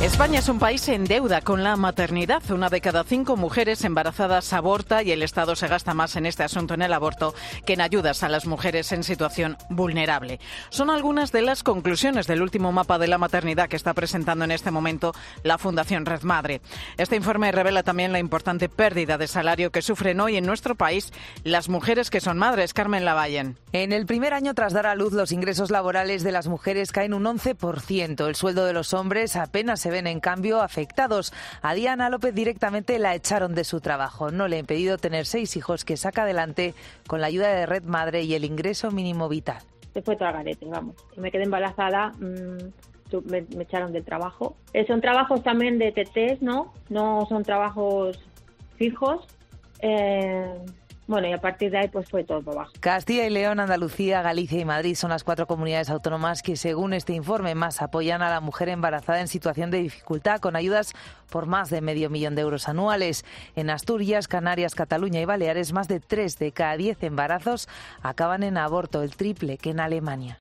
España es un país en deuda con la maternidad. 1 de cada 5 mujeres embarazadas aborta y el Estado se gasta más en este asunto, en el aborto, que en ayudas a las mujeres en situación vulnerable. Son algunas de las conclusiones del último mapa de la maternidad que está presentando en este momento la Fundación Red Madre. Este informe revela también la importante pérdida de salario que sufren hoy en nuestro país las mujeres que son madres. Carmen Lavallen. En el primer año tras dar a luz, los ingresos laborales de las mujeres caen un 11%. El sueldo de los hombres apenas se ven, en cambio, afectados. A Diana López directamente la echaron de su trabajo. No le ha impedido tener 6 hijos que saca adelante con la ayuda de Red Madre y el ingreso mínimo vital. Se fue todo al garete, vamos. Me quedé embarazada, me echaron del trabajo. Son trabajos también de TTs, ¿no? No son trabajos fijos. Bueno, y a partir de ahí pues fue todo por abajo. Castilla y León, Andalucía, Galicia y Madrid son las 4 comunidades autónomas que, según este informe, más apoyan a la mujer embarazada en situación de dificultad, con ayudas por más de $500.000 anuales. En Asturias, Canarias, Cataluña y Baleares, más de 3 de cada 10 embarazos acaban en aborto, el triple que en Alemania.